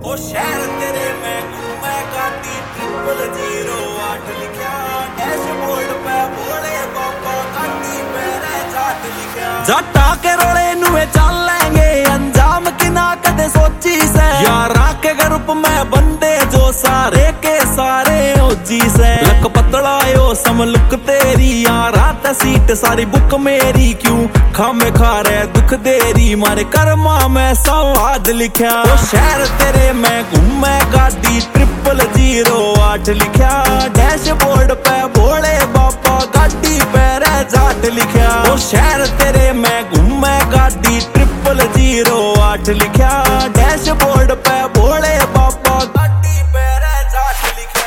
ओ शहर तेरे मैं घूमे गाड़ी 008 लिखा डैशबोर्ड पे बोले पापा गाड़ी मेरे जाट लिखा जटा के रोले नुए चल लेंगे अंजाम की ना कदे सोची से यारा के ग्रुप में बंदे जो सारे के सारे ओजी से लक पतला यो सम लुक तेरी यारा ते सीट सारी बुक मेरी क्यों खामे खा रहे दुख देरी मारे कर्मा में सवाद लिखा ओ शहर तेरे मैं घूमे गाड़ी 008 लिखा डैशबोर्ड पे बोले बापा गाड़ी पे जाट लिखा ओ शहर तेरे मैं घूमे गाड़ी 008 लिखा डैशबोर्ड पे बोले बापा गाड़ी पे जाट लिखा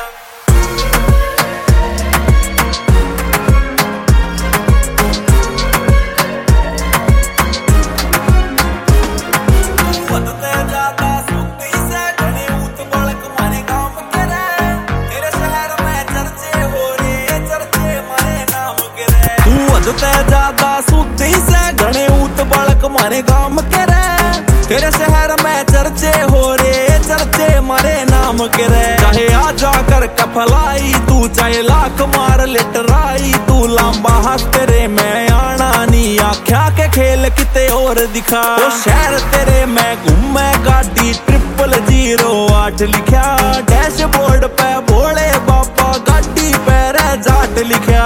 ज्यादा सुधी से घने ऊत बालक मारे गाम के रे तेरे शहर में चर्चे हो रे चर्चे मारे नाम के रे चाहे आ जाकर कफलाई तू चाहे लाख मार लिटराई तू लंबा हाथ तेरे में आना नी आख्या के खेल किते और दिखा ओ शहर तेरे मैं घूमे गाड़ी 008 लिखा डैशबोर्ड पे बोले बापा गाड़ी पे जाट लिखा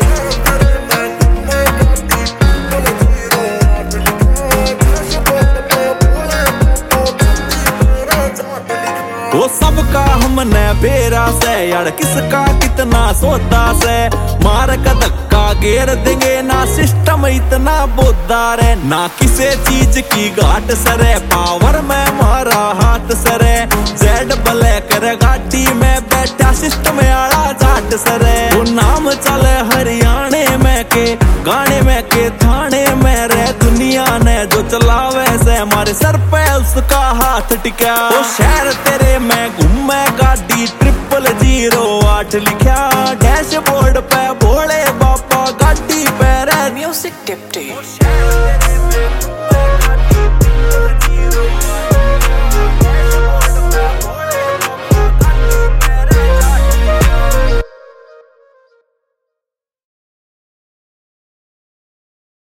वो सबका हमने बेरा से यार किसका कितना सोता से मार का धक्का घेर देंगे ना सिस्टम इतना बोदार है ना किसी चीज की घाट सरे पावर में मारा हाथ सरे जेड ब्लैक गाड़ी में बैठा सिस्टम आड़ा जाट सरे वो नाम चले हरियाणे में के गाने में के थाने में रे दुनिया ने जो चलावे से हमारे सर पे उसका हाथ टिका वो शहर तेरे मैं घूमे गाड़ी 008 लिखा